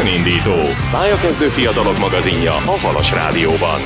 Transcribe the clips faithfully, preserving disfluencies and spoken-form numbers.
Önindító, pályakezdő fiatalok magazinja a Halas Rádióban.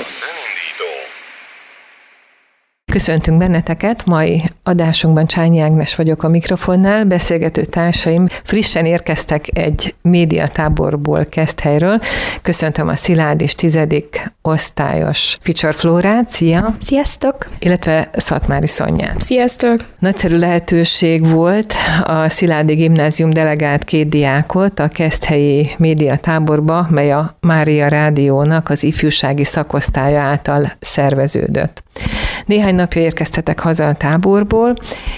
Köszöntünk benneteket, mai adásunkban Csányi Ágnes vagyok a mikrofonnál, beszélgető társaim frissen érkeztek egy médiatáborból, Keszthelyről. Köszöntöm a Szilárd és tizedik osztályos Ficsor Flórát, szia! Sziasztok! Illetve Szatmári Szonyát. Sziasztok! Nagyszerű lehetőség volt a Szilárdi Gimnázium delegált két diákot a keszthelyi médiatáborba, mely a Mária Rádiónak az ifjúsági szakosztálya által szerveződött. Néhány napja érkeztetek haza a táborból,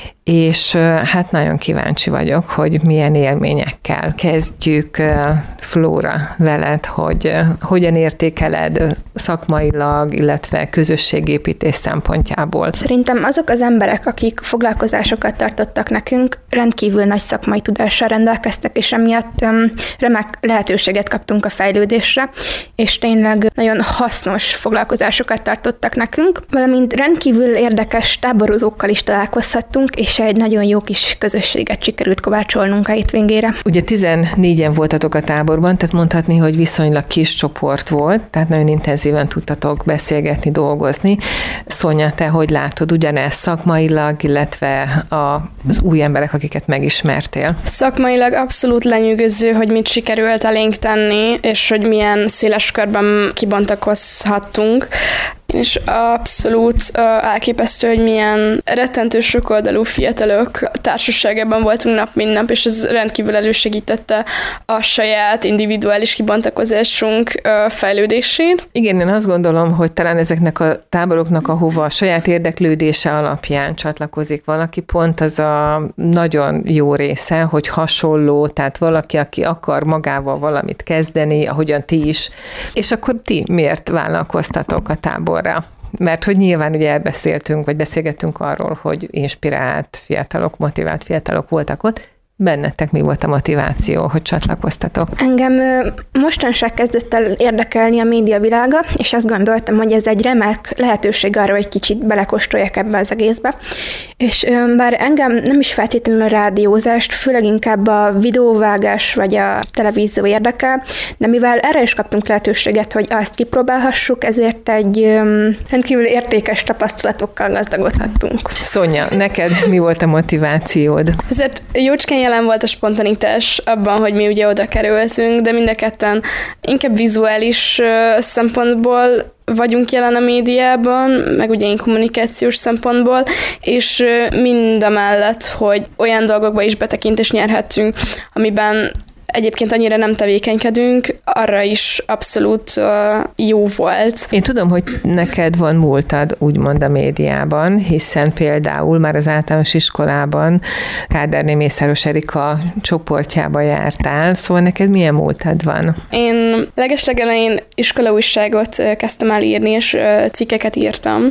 és hát nagyon kíváncsi vagyok, hogy milyen élményekkel kezdjük. Flóra, veled, hogy hogyan értékeled szakmailag, illetve közösségépítés szempontjából. Szerintem azok az emberek, akik foglalkozásokat tartottak nekünk, rendkívül nagy szakmai tudással rendelkeztek, és emiatt remek lehetőséget kaptunk a fejlődésre, és tényleg nagyon hasznos foglalkozásokat tartottak nekünk, valamint rendkívül érdekes táborozókkal is találkozhattunk, és egy nagyon jó kis közösséget sikerült kovácsolnunk a hétvégére. Ugye tizennégyen voltatok a táborban, tehát mondhatni, hogy viszonylag kis csoport volt, tehát nagyon intenzíven tudtatok beszélgetni, dolgozni. Szonya, te hogy látod ugyanezt szakmailag, illetve az új emberek, akiket megismertél? Szakmailag abszolút lenyűgöző, hogy mit sikerült elénk tenni, és hogy milyen széles körben kibontakozhattunk. És abszolút uh, elképesztő, hogy milyen rettentő sokoldalú fiatalok társaságában voltunk nap, mint nap, és ez rendkívül elősegítette a saját individuális kibontakozásunk uh, fejlődését. Igen, én azt gondolom, hogy talán ezeknek a táboroknak, ahova a saját érdeklődése alapján csatlakozik valaki, pont az a nagyon jó része, hogy hasonló, tehát valaki, aki akar magával valamit kezdeni, ahogyan ti is, és akkor ti miért vállalkoztatok a tábor? Mert hogy nyilván ugye elbeszéltünk, vagy beszélgettünk arról, hogy inspirált fiatalok, motivált fiatalok voltak ott. Bennetek mi volt a motiváció, hogy csatlakoztatok? Engem mostanság kezdett el érdekelni a média világa, és azt gondoltam, hogy ez egy remek lehetőség arra, hogy kicsit belekóstoljak ebbe az egészbe. És bár engem nem is feltétlenül a rádiózást, főleg inkább a videóvágás vagy a televízió érdekel, de mivel erre is kaptunk lehetőséget, hogy azt kipróbálhassuk, ezért egy rendkívül értékes tapasztalatokkal gazdagodhattunk. Szonya, neked mi volt a motivációd? Ezért jócskán jelen volt a spontanitás abban, hogy mi ugye oda kerültünk, de mind a ketten inkább vizuális szempontból vagyunk jelen a médiában, meg ugye én kommunikációs szempontból, és mindamellett, hogy olyan dolgokba is betekintést nyerhettünk, amiben egyébként annyira nem tevékenykedünk, arra is abszolút uh, jó volt. Én tudom, hogy neked van múltad úgymond a médiában, hiszen például már az általános iskolában Kádárné Mészáros Erika csoportjába jártál, szóval neked milyen múltad van? Én legeslegelején iskolaújságot kezdtem el írni, és cikkeket írtam,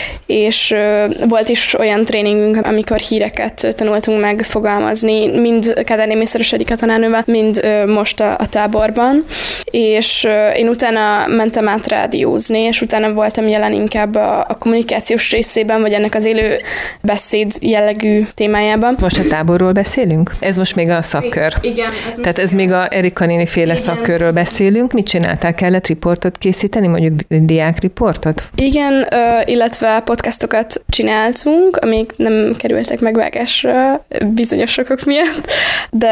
és volt is olyan tréningünk, amikor híreket tanultunk megfogalmazni, mind Kádárné Mészáros Erika tanárnővel, mind most a, a táborban, és én utána mentem át rádiózni, és utána voltam jelen inkább a, a kommunikációs részében, vagy ennek az élő beszéd jellegű témájában. Most a táborról beszélünk? Ez most még a szakkör. Igen. Ez Tehát ez még a Erika néni féle igen. szakkörről beszélünk. Mit csináltál? Kellett riportot készíteni, mondjuk diák riportot? Igen, illetve podcastokat csináltunk, amik nem kerültek megvágásra bizonyos okok miatt, de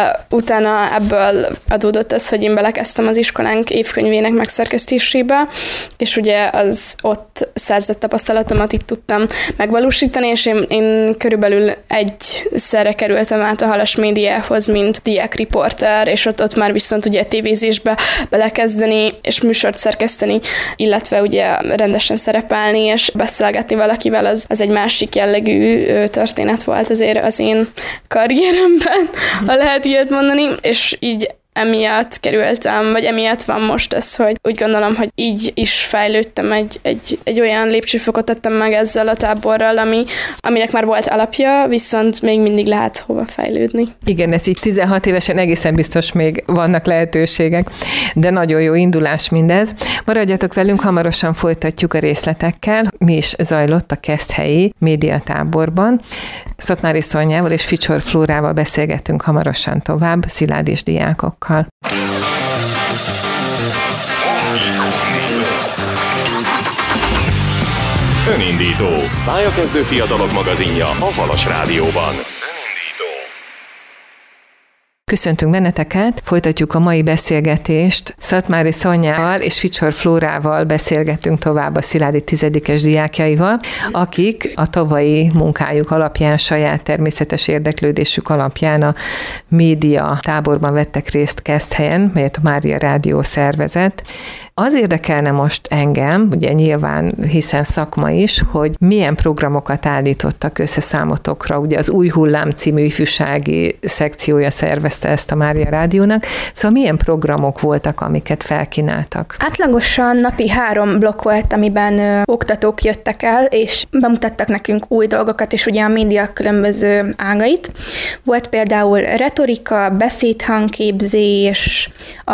utána ebből adódott ez, hogy én belekezdtem az iskolánk évkönyvének megszerkesztésébe, és ugye az ott szerzett tapasztalatomat itt tudtam megvalósítani, és én, én körülbelül egyszerre kerültem át a Halas médiához, mint diákriporter, és ott, ott már viszont ugye tévézésbe belekezdeni, és műsort szerkeszteni, illetve ugye rendesen szerepelni, és beszélgetni valakivel, az, az egy másik jellegű történet volt azért az én karrieremben, ha lehet ilyet mondani, és így emiatt kerültem, vagy emiatt van most ez, hogy úgy gondolom, hogy így is fejlődtem, egy, egy, egy olyan lépcsőfokot tettem meg ezzel a táborral, ami, aminek már volt alapja, viszont még mindig lehet hova fejlődni. Igen, ez így tizenhat évesen egészen biztos még vannak lehetőségek, de nagyon jó indulás mindez. Maradjatok velünk, hamarosan folytatjuk a részletekkel. Mi is zajlott a keszthelyi médiatáborban. Szatmári Szonyával és Ficsor Flórával beszélgettünk hamarosan tovább, szilárd és diákokkal. Önindító. Pályakezdő fiatalok magazinja a Halas Rádióban. Köszöntünk benneteket, folytatjuk a mai beszélgetést. Szatmári Szonyával és Ficsor Flórával beszélgetünk tovább a Sziládi tizedikes diákjaival, akik a tavalyi munkájuk alapján, saját természetes érdeklődésük alapján a média táborban vettek részt Keszthelyen, melyet a Mária Rádió szervezett. Az érdekelne most engem, ugye nyilván hiszen szakma is, hogy milyen programokat állítottak össze számotokra. Ugye az Új Hullám című ifjúsági szekciója szervezte ezt a Mária Rádiónak. Szóval milyen programok voltak, amiket felkínáltak? Átlagosan napi három blokk volt, amiben ö, oktatók jöttek el, és bemutattak nekünk új dolgokat, és ugye a média különböző ágait. Volt például retorika, beszédhangképzés,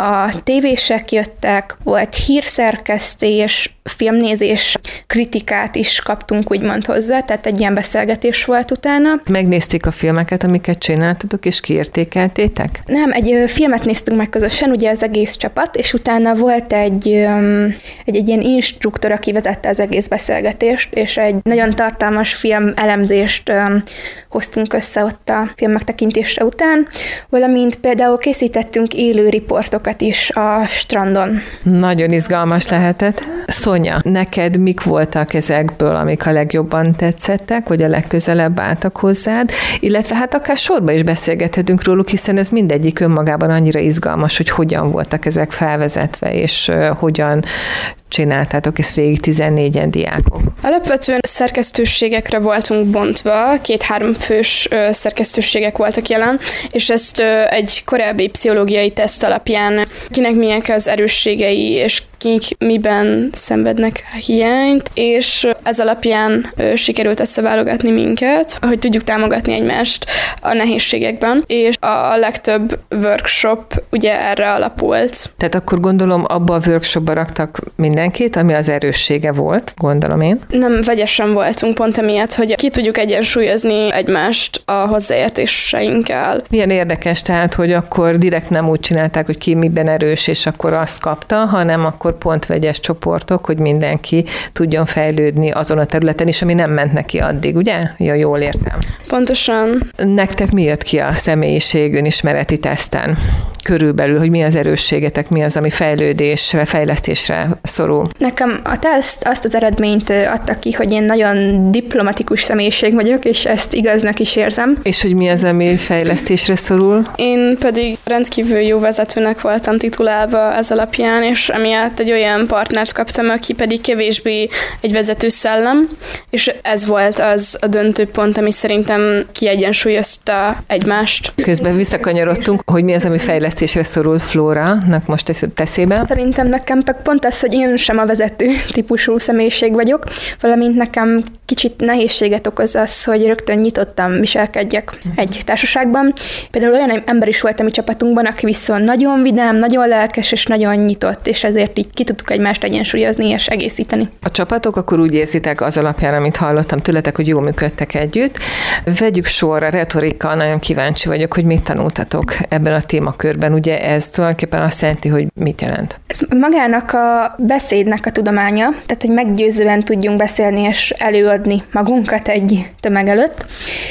a tévések jöttek, volt hírszerkesztés, filmnézés, kritikát is kaptunk úgymond hozzá, tehát egy ilyen beszélgetés volt utána. Megnézték a filmeket, amiket csináltatok, és kiértékeltétek? Nem, egy filmet néztünk meg közösen, ugye az egész csapat, és utána volt egy, egy, egy ilyen instruktor, aki vezette az egész beszélgetést, és egy nagyon tartalmas film elemzést hoztunk össze ott a film megtekintése után, valamint például készítettünk élő riportokat is a strandon. Nagyon izgalmas lehetett. Szonya, neked mik voltak ezekből, amik a legjobban tetszettek, vagy a legközelebb álltak hozzád, illetve hát akár sorba is beszélgethetünk róluk, hiszen ez mindegyik önmagában annyira izgalmas, hogy hogyan voltak ezek felvezetve, és uh, hogyan csináltátok ezt végig tizennégyen diákok. Alapvetően szerkesztőségekre voltunk bontva, két-három fős szerkesztőségek voltak jelen, és ezt egy korábbi pszichológiai teszt alapján kinek milyenek az erősségei, és kik miben szenvednek hiányt, és ez alapján sikerült összeválogatni minket, hogy tudjuk támogatni egymást a nehézségekben, és a legtöbb workshop ugye erre alapult. Tehát akkor gondolom abba a workshopba raktak mindenkit, ami az erőssége volt, gondolom én. Nem, vegyesen voltunk pont emiatt, hogy ki tudjuk egyensúlyozni egymást a hozzáértéseinkkel. Milyen érdekes, tehát, hogy akkor direkt nem úgy csinálták, hogy ki miben erős, és akkor azt kapta, hanem akkor pont vegyes csoportok, hogy mindenki tudjon fejlődni azon a területen is, ami nem ment neki addig, ugye? Ja, jól értem. Pontosan. Nektek mi jött ki a személyiség önismereti teszten? Körülbelül, hogy mi az erősségetek, mi az, ami fejlődésre, fejlesztésre szorul? Nekem a teszt azt az eredményt adta ki, hogy én nagyon diplomatikus személyiség vagyok, és ezt igaznak is érzem. És hogy mi az, ami fejlesztésre szorul? Én pedig rendkívül jó vezetőnek voltam titulálva ez alapján, és emiatt egy olyan partnert kaptam, aki pedig kevésbé egy vezető szellem, és ez volt az a döntő pont, ami szerintem kiegyensúlyozta egymást. Közben visszakanyarodtunk, hogy mi az, ami fejlesztésre szorult Flórának most ez teszébe? Szerintem nekem pont az, hogy én sem a vezető típusú személyiség vagyok, valamint nekem kicsit nehézséget okoz az, hogy rögtön nyitottan viselkedjek egy társaságban. Például olyan ember is volt a mi csapatunkban, aki viszont nagyon vidám, nagyon lelkes és nagyon nyitott, és ezért így ki tudtuk egymást egyensúlyozni és egészíteni. A csapatok akkor úgy érzitek az alapján, amit hallottam tőletek, hogy jól működtek együtt. Vegyük sorra, retorika, nagyon kíváncsi vagyok, hogy mit tanultatok ebben a témakörben. Ugye ez tulajdonképpen azt jelenti, hogy mit jelent? Ez magának a beszédnek a tudománya, tehát hogy meggyőzően tudjunk beszélni és előadni magunkat egy tömeg előtt.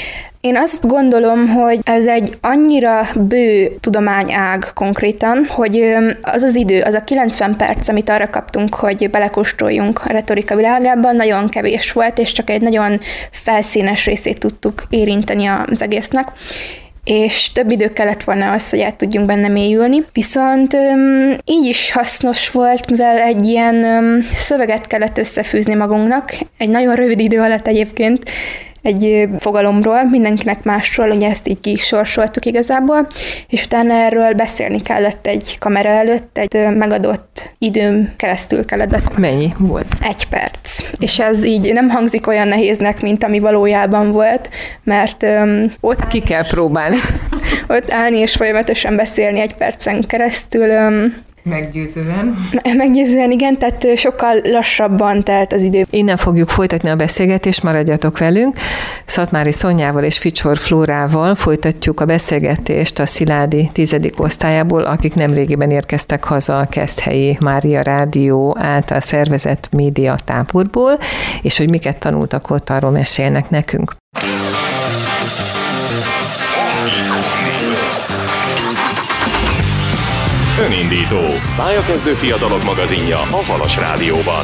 Én azt gondolom, hogy ez egy annyira bő tudományág konkrétan, hogy az az idő, az a kilencven perc, amit arra kaptunk, hogy belekóstoljunk a retorika világában, nagyon kevés volt, és csak egy nagyon felszínes részét tudtuk érinteni az egésznek. És több idő kellett volna az, hogy át tudjunk benne mélyülni. Viszont um, így is hasznos volt, mivel egy ilyen um, szöveget kellett összefűzni magunknak, egy nagyon rövid idő alatt egyébként, egy fogalomról, mindenkinek másról, ugye ezt így kisorsoltuk igazából, és utána erről beszélni kellett egy kamera előtt, egy megadott időn keresztül kellett beszélni. Mennyi volt? Egy perc. És ez így nem hangzik olyan nehéznek, mint ami valójában volt, mert um, ott... Ki kell próbálni. Ott állni és folyamatosan beszélni egy percen keresztül, um, Meggyőzően. Meggyőzően, igen, tehát sokkal lassabban telt az idő. Innen fogjuk folytatni a beszélgetést, maradjatok velünk. Szatmári Szonyával és Ficsor Flórával folytatjuk a beszélgetést a Sziládi tizedik osztályából, akik nemrégiben érkeztek haza a Keszthelyi Mária Rádió által szervezett média táborból, és hogy miket tanultak ott, arról mesélnek nekünk. Önindító. Pályakezdő fiatalok magazinja a Halas Rádióban.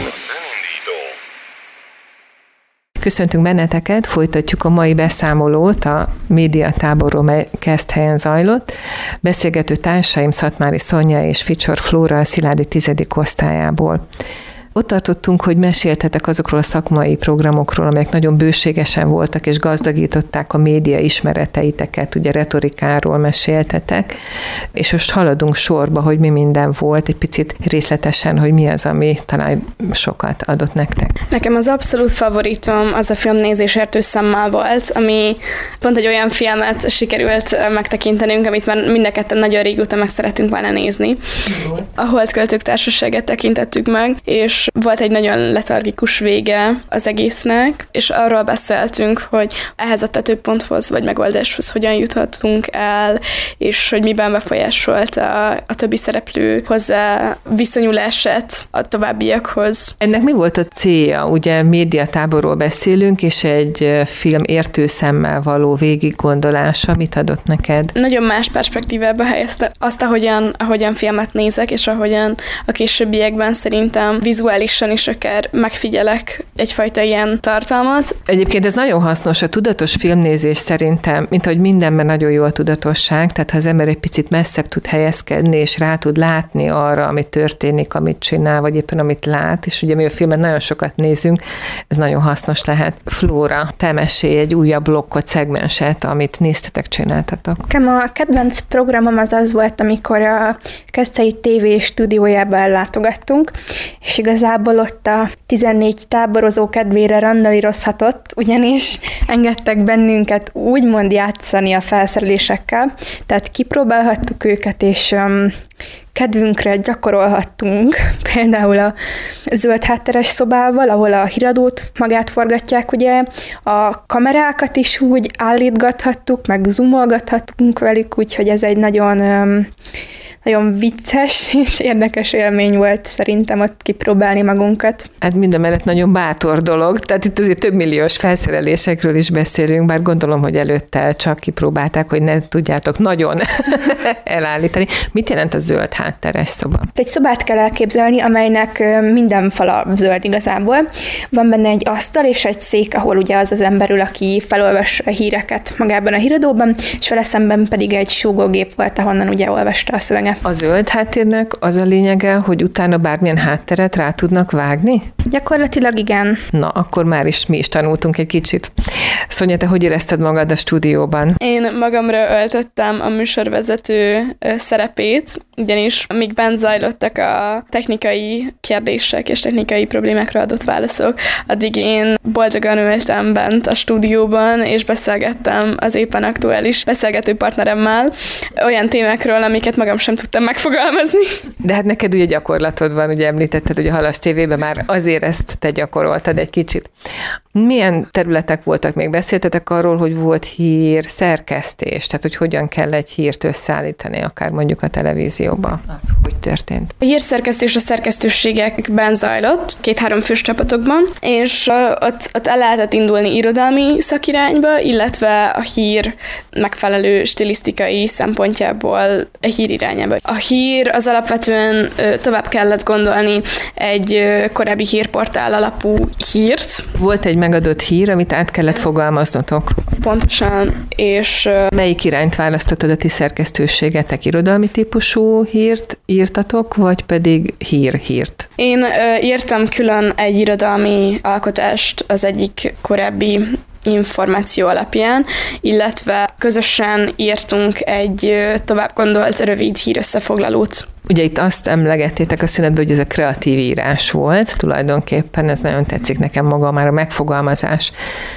Köszöntünk benneteket, folytatjuk a mai beszámolót a médiatáborról, mely Keszthelyen zajlott. Beszélgető társaim Szatmári Szonya és Ficsor Flóra a Sziládi tizedik osztályából. Ott tartottunk, hogy meséltetek azokról a szakmai programokról, amelyek nagyon bőségesen voltak, és gazdagították a média ismereteiteket, ugye retorikáról meséltetek, és most haladunk sorba, hogy mi minden volt, egy picit részletesen, hogy mi az, ami talán sokat adott nektek. Nekem az abszolút favoritom az a filmnézés értő szemmel volt, ami pont egy olyan filmet sikerült megtekintenünk, amit már mind a ketten nagyon régóta meg szeretünk volna nézni. A Holdköltők Társaságát tekintettük meg, és volt egy nagyon letargikus vége az egésznek, és arról beszéltünk, hogy ehhez a tetőponthoz vagy megoldáshoz hogyan juthatunk el, és hogy miben befolyásolt a, a többi szereplő hozzá viszonyulását a továbbiakhoz. Ennek mi volt a célja? Ugye médiatáborról beszélünk, és egy film értő szemmel való végiggondolása mit adott neked? Nagyon más perspektívába helyezte azt, ahogyan, ahogyan filmet nézek, és ahogyan a későbbiekben szerintem vizuálisan is akár megfigyelek egyfajta ilyen tartalmat. Egyébként ez nagyon hasznos, a tudatos filmnézés szerintem, mint ahogy mindenben nagyon jó a tudatosság, tehát ha az ember egy picit messzebb tud helyezkedni, és rá tud látni arra, ami történik, amit csinál, vagy éppen amit lát, és ugye mi a filmet nagyon sokat nézünk, ez nagyon hasznos lehet. Flóra, te mesélj egy újabb blokkot, szegmenset, amit néztetek, csináltatok. Nekem a kedvenc programom az az volt, amikor a Keszthelyi té vé stúdiójába ellátogattunk, és igazából ott a tizennégy táborozó kedvére randalírozhatott, ugyanis engedtek bennünket úgymond játszani a felszerelésekkel, tehát kipróbálhattuk őket, és um, kedvünkre gyakorolhattunk, például a zöld hátteres szobával, ahol a híradót magát forgatják, ugye, a kamerákat is úgy állítgathattuk, meg zoomolgathattunk velük, úgyhogy ez egy nagyon... Um, nagyon vicces és érdekes élmény volt szerintem ott kipróbálni magunkat. Hát mindemellett nagyon bátor dolog, tehát itt azért több milliós felszerelésekről is beszélünk, bár gondolom, hogy előtte csak kipróbálták, hogy ne tudjátok nagyon elállítani. Mit jelent a zöld hátteres szoba? Egy szobát kell elképzelni, amelynek minden fala zöld igazából. Van benne egy asztal és egy szék, ahol ugye az az ember ül, aki felolvas a híreket magában a híradóban, és vele szemben pedig egy súgógép volt, ahonnan ugye olvasta a szöveget. A zöld háttérnek az a lényege, hogy utána bármilyen hátteret rá tudnak vágni? Gyakorlatilag igen. Na, akkor már is mi is tanultunk egy kicsit. Szonya, te hogy érezted magad a stúdióban? Én magamra öltöttem a műsorvezető szerepét, ugyanis amíg bent zajlottak a technikai kérdések és technikai problémákra adott válaszok, addig én boldogan ültem bent a stúdióban, és beszélgettem az éppen aktuális beszélgető partneremmel olyan témákról, amiket magam sem tudtam megfogalmazni. De hát neked ugye gyakorlatod van, ugye említetted, hogy a Halas tévében már azért ezt te gyakoroltad egy kicsit. Milyen területek voltak még? Beszéltetek arról, hogy volt hír, szerkesztés, tehát hogy hogyan kell egy hírt összeállítani, akár mondjuk a televízióban. Az hogy történt? A hírszerkesztés a szerkesztőségekben zajlott, két-három fős csapatokban, és ott, ott el lehetett indulni irodalmi szakirányba, illetve a hír megfelelő stilisztikai szempontjából a hír irányába. A hír az alapvetően tovább kellett gondolni egy korábbi hírportál alapú hírt. Volt egy megadott hír, amit át kellett fogalmaznotok. Pontosan, és... Melyik irányt választottad a ti szerkesztőségetek? Irodalmi típusú hírt írtatok, vagy pedig hír-hírt? Én ö, írtam külön egy irodalmi alkotást az egyik korábbi információ alapján, illetve közösen írtunk egy tovább gondolt rövid hírösszefoglalót. Ugye itt azt emlegettétek a szünetben, hogy ez a kreatív írás volt, tulajdonképpen ez nagyon tetszik nekem maga már a megfogalmazás,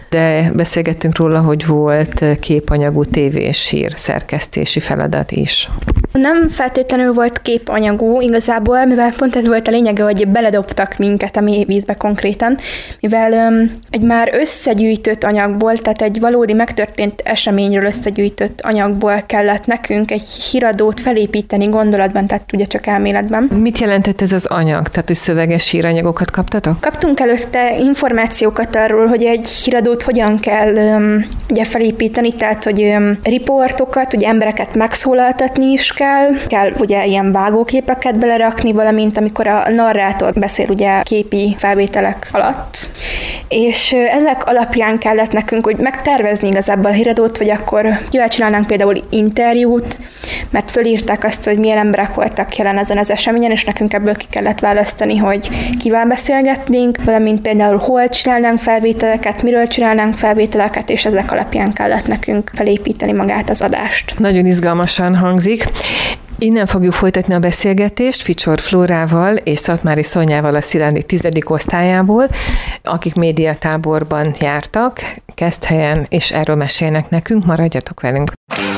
de beszélgettünk róla, hogy volt képanyagú tévés hír szerkesztési feladat is. Nem feltétlenül volt képanyagú igazából, mivel pont ez volt a lényege, hogy beledobtak minket a mélyvízbe konkrétan, mivel um, egy már összegyűjtött anyagból, tehát egy valódi megtörtént eseményről összegyűjtött anyagból kellett nekünk egy híradót felépíteni gondolatban, tehát ugye csak elméletben. Mit jelentett ez az anyag? Tehát, hogy szöveges híranyagokat kaptatok? Kaptunk előtte információkat arról, hogy egy híradót hogyan kell um, ugye felépíteni, tehát, hogy um, riportokat, ugye embereket megszólaltatni is kell, kell ugye ilyen vágóképeket belerakni, valamint amikor a narrátor beszél ugye képi felvételek alatt. És ezek alapján kellett nekünk, hogy megtervezni igazából a híradót, hogy akkor kivel csinálnánk például interjút, mert fölírták azt, hogy milyen emberek voltak jelen ezen az eseményen, és nekünk ebből ki kellett választani, hogy kivel beszélgetnénk, valamint például hol csinálnánk felvételeket, miről csinálnánk felvételeket, és ezek alapján kellett nekünk felépíteni magát az adást. Nagyon izgalmasan hangzik. Innen fogjuk folytatni a beszélgetést Ficsor Flórával és Szatmári Szonyával a Sziládi tizedik osztályából, akik médiatáborban jártak, Keszthelyen, és erről mesélnek nekünk. Maradjatok velünk!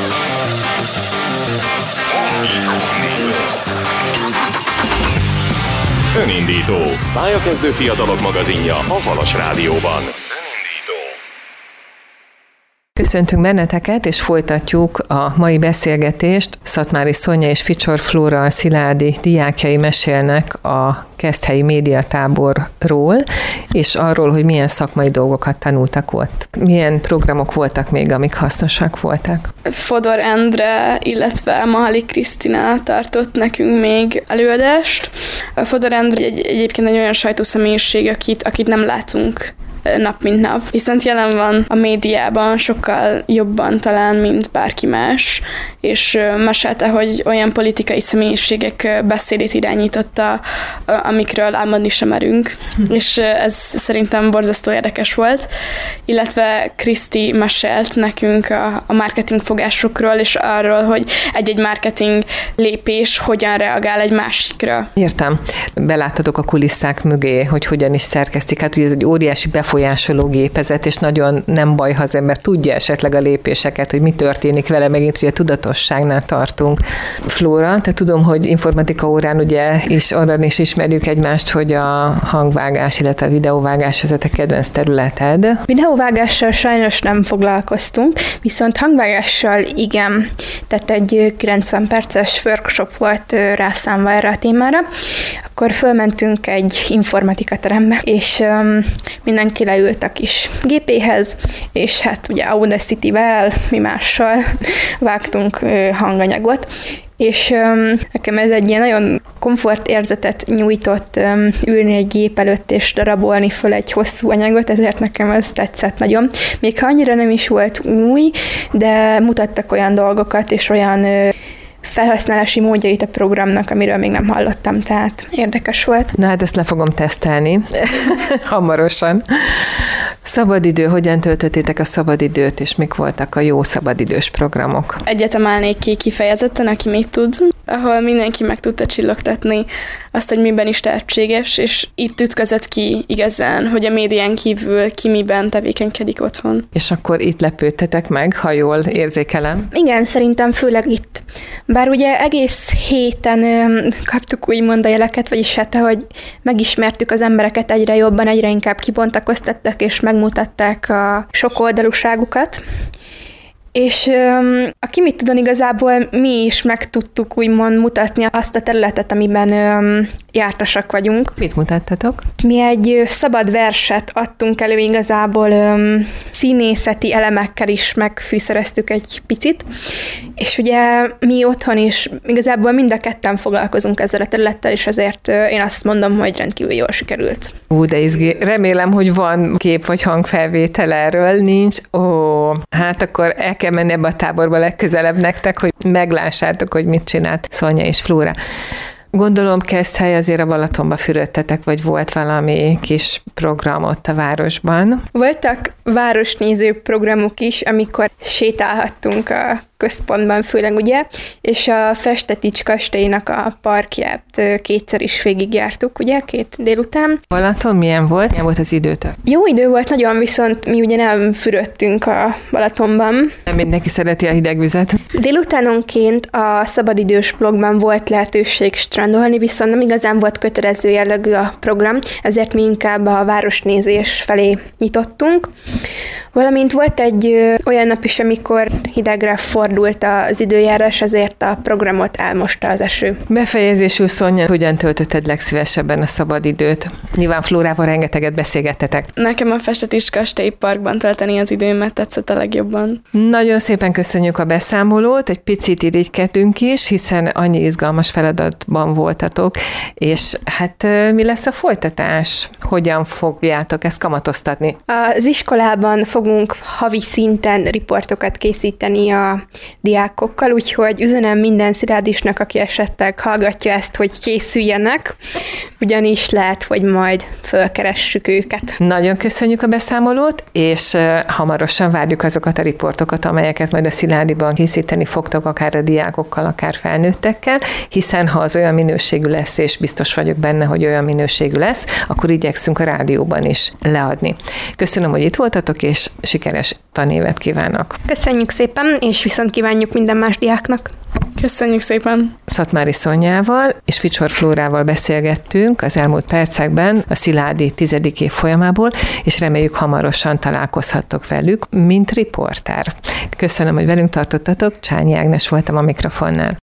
Önindító. Pályakezdő fiatalok magazinja a Halas Rádióban. Köszöntünk benneteket, és folytatjuk a mai beszélgetést. Szatmári Szonya és Ficsor Flóra, a Sziládi diákjai mesélnek a Keszthelyi médiatáborról, és arról, hogy milyen szakmai dolgokat tanultak ott. Milyen programok voltak még, amik hasznosak voltak? Fodor Endre, illetve Mahali Krisztina tartott nekünk még előadást. Fodor Endre egy, egyébként egy olyan sajtószemélyiség, akit, akit nem látunk nap mint nap. Viszont jelen van a médiában sokkal jobban talán, mint bárki más, és mesélte, hogy olyan politikai személyiségek beszédét irányította, amikről álmodni sem merünk, hm. és ez szerintem borzasztó érdekes volt. Illetve Kriszti mesélt nekünk a, a marketing fogásokról, és arról, hogy egy-egy marketing lépés hogyan reagál egy másikra. Értem. Beláttatok a kulisszák mögé, hogy hogyan is szerkesztik. Hát ugye ez egy óriási befolyásoló gépezet, és nagyon nem baj, ha az ember tudja esetleg a lépéseket, hogy mi történik vele, megint ugye tudatosságnál tartunk. Flóra, te tudom, hogy informatika órán ugye is arra is ismerjük egymást, hogy a hangvágás, illetve a videóvágás az a te kedvenc területed. Videóvágással sajnos nem foglalkoztunk, viszont hangvágással igen. Tehát egy kilencven perces workshop volt rászámva erre a témára. Akkor fölmentünk egy informatika terembe, és um, mindenki leült a kis gépéhez, és hát ugye Audacity-vel, mi mással vágtunk uh, hanganyagot, és um, nekem ez egy ilyen nagyon komfortérzetet nyújtott um, ülni egy gép előtt és darabolni föl egy hosszú anyagot, ezért nekem ez tetszett nagyon. Még ha annyira nem is volt új, de mutattak olyan dolgokat és olyan uh, felhasználási módjait a programnak, amiről még nem hallottam, tehát érdekes volt. Na hát ezt le fogom tesztelni hamarosan. Szabadidő, hogyan töltöttétek a szabadidőt, és mik voltak a jó szabadidős programok? Egyet emelnék ki kifejezetten, aki még tud, ahol mindenki meg tudta csillogtatni azt, hogy miben is tehetséges, és itt ütközött ki igazán, hogy a médián kívül ki miben tevékenykedik otthon. És akkor itt lepődtetek meg, ha jól érzékelem? Igen, szerintem főleg itt. Bár ugye egész héten ö, kaptuk úgymond a jeleket, vagyis hát, hogy megismertük az embereket egyre jobban, egyre inkább kibontakoztattak, és megmutatták a sokoldalúságukat. És öm, aki mit tudon, igazából mi is meg tudtuk úgymond mutatni azt a területet, amiben öm, jártasak vagyunk. Mit mutattatok? Mi egy szabad verset adtunk elő igazából, öm, színészeti elemekkel is megfűszereztük egy picit, és ugye mi otthon is igazából mind a ketten foglalkozunk ezzel a területtel, és ezért én azt mondom, hogy rendkívül jól sikerült. Ú, de izgi. Remélem, hogy van kép vagy hangfelvétel erről, nincs. Ó, hát akkor el kell menni ebbe a táborba legközelebb nektek, hogy meglássátok, hogy mit csinált Szonya és Flóra. Gondolom Keszthely azért a Balatonba fürödtetek, vagy volt valami kis program ott a városban? Voltak városnéző programok is, amikor sétálhattunk a központban főleg, ugye, és a Festetics kastélynak a parkját kétszer is végigjártuk, ugye, két délután. Balaton milyen volt? Milyen volt az időtök? Jó idő volt, nagyon, viszont mi ugye nem fürödtünk a Balatonban. Nem mindenki szereti a hideg vizet. Délutánonként a szabadidős blogban volt lehetőség strandolni, viszont nem igazán volt kötelező jellegű a program, ezért mi inkább a városnézés felé nyitottunk. Valamint volt egy ö, olyan nap is, amikor hidegre fordult az időjárás, ezért a programot elmosta az eső. Befejezésül, Szonya, hogyan töltötted legszívesebben a szabadidőt? Nyilván Flórával rengeteget beszélgettetek. Nekem a Festetics kastély parkban tölteni az időmet tetszett a legjobban. Nagyon szépen köszönjük a beszámolót, egy picit irigykedünk is, hiszen annyi izgalmas feladatban voltatok, és hát mi lesz a folytatás? Hogyan fogjátok ezt kamatoztatni? Az iskolában fogunk havi szinten riportokat készíteni a diákokkal, úgyhogy üzenem minden sziládisnak, aki esetleg hallgatja ezt, hogy készüljenek, ugyanis lehet, hogy majd fölkeressük őket. Nagyon köszönjük a beszámolót, és hamarosan várjuk azokat a riportokat, amelyeket majd a Sziládiban készíteni fogtok, akár a diákokkal, akár felnőttekkel, hiszen ha az olyan minőségű lesz, és biztos vagyok benne, hogy olyan minőségű lesz, akkor igyekszünk a rádióban is leadni. Köszönöm, hogy itt voltatok, és sikeres tanévet kívánok. Köszönjük szépen, és viszont kívánjuk minden más diáknak. Köszönjük szépen! Szatmári Szonyával és Ficsor Flórával beszélgettünk az elmúlt percekben a Sziládi tizedik év folyamából, és reméljük hamarosan találkozhattok velük, mint riporter. Köszönöm, hogy velünk tartottatok, Csányi Ágnes voltam a mikrofonnál.